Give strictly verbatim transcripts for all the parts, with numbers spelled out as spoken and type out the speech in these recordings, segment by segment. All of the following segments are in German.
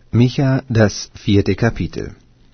Micha, das vierte Kapitel.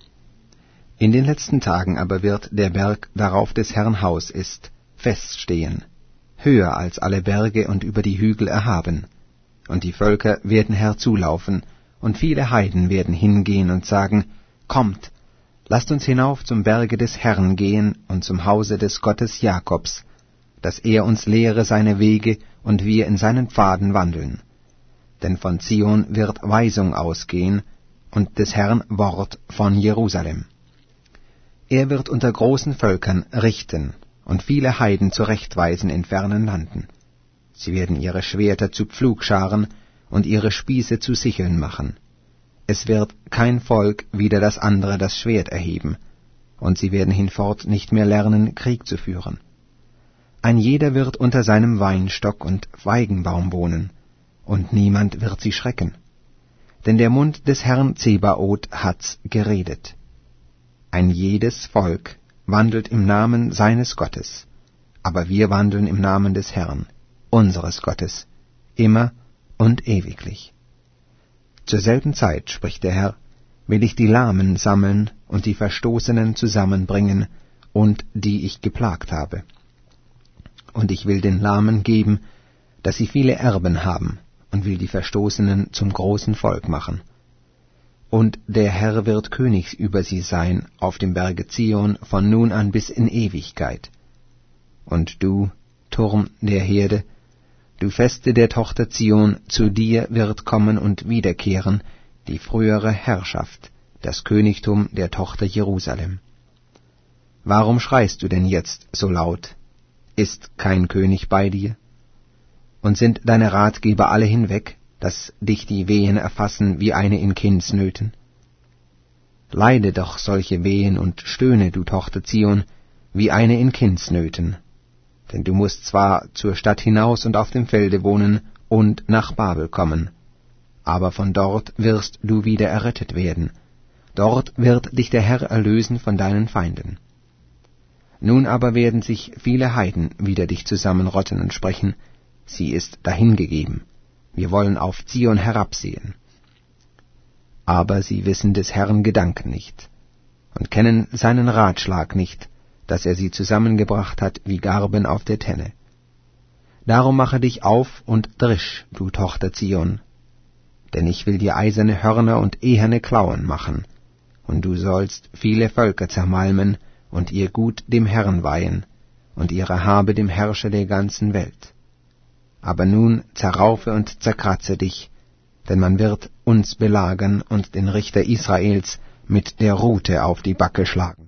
In den letzten Tagen aber wird der Berg, darauf des Herrn Haus ist, feststehen, höher als alle Berge und über die Hügel erhaben. Und die Völker werden herzulaufen, und viele Heiden werden hingehen und sagen, Kommt, lasst uns hinauf zum Berge des Herrn gehen und zum Hause des Gottes Jakobs, dass er uns lehre seine Wege und wir in seinen Pfaden wandeln. Denn von Zion wird Weisung ausgehen und des Herrn Wort von Jerusalem. Er wird unter großen Völkern richten und viele Heiden zurechtweisen in fernen Landen. Sie werden ihre Schwerter zu Pflugscharen und ihre Spieße zu Sicheln machen. Es wird kein Volk wider das andere das Schwert erheben, und sie werden hinfort nicht mehr lernen, Krieg zu führen. Ein jeder wird unter seinem Weinstock und Feigenbaum wohnen, und niemand wird sie schrecken. Denn der Mund des Herrn Zebaoth hat's geredet. Ein jedes Volk wandelt im Namen seines Gottes, aber wir wandeln im Namen des Herrn, unseres Gottes, immer und ewiglich. Zur selben Zeit, spricht der Herr, will ich die Lahmen sammeln und die Verstoßenen zusammenbringen und die ich geplagt habe. Und ich will den Lahmen geben, dass sie viele Erben haben, und will die Verstoßenen zum großen Volk machen. Und der Herr wird König über sie sein auf dem Berge Zion von nun an bis in Ewigkeit. Und du, Turm der Herde, du Feste der Tochter Zion, zu dir wird kommen und wiederkehren die frühere Herrschaft, das Königtum der Tochter Jerusalem. Warum schreist du denn jetzt so laut? Ist kein König bei dir? Und sind deine Ratgeber alle hinweg, dass dich die Wehen erfassen wie eine in Kindsnöten? Leide doch solche Wehen und stöhne, du Tochter Zion, wie eine in Kindsnöten. Denn du musst zwar zur Stadt hinaus und auf dem Felde wohnen und nach Babel kommen, aber von dort wirst du wieder errettet werden. Dort wird dich der Herr erlösen von deinen Feinden. Nun aber werden sich viele Heiden wider dich zusammenrotten und sprechen, sie ist dahingegeben, wir wollen auf Zion herabsehen. Aber sie wissen des Herrn Gedanken nicht und kennen seinen Ratschlag nicht, dass er sie zusammengebracht hat wie Garben auf der Tenne. Darum mache dich auf und drisch, du Tochter Zion, denn ich will dir eiserne Hörner und eherne Klauen machen, und du sollst viele Völker zermalmen und ihr Gut dem Herrn weihen und ihre Habe dem Herrscher der ganzen Welt. Aber nun zerraufe und zerkratze dich, denn man wird uns belagern und den Richter Israels mit der Rute auf die Backe schlagen.